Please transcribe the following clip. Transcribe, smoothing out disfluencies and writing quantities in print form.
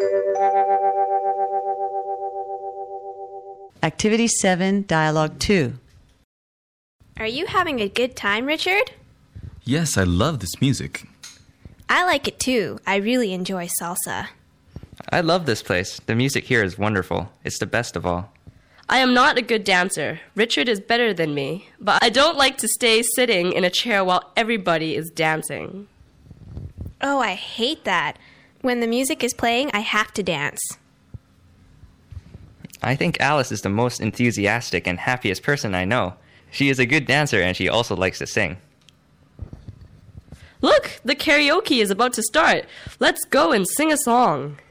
Activity 7, Dialogue 2. Are you having a good time, Richard? Yes, I love this music. I like it too. I really enjoy salsa. I love this place. The music here is wonderful. It's the best of all. I am not a good dancer. Richard is better than me, but I don't like to stay sitting in a chair while everybody is dancing. Oh, I hate that. When the music is playing, I have to dance. I think Alice is the most enthusiastic and happiest person I know. She is a good dancer and she also likes to sing. Look, the karaoke is about to start. Let's go and sing a song.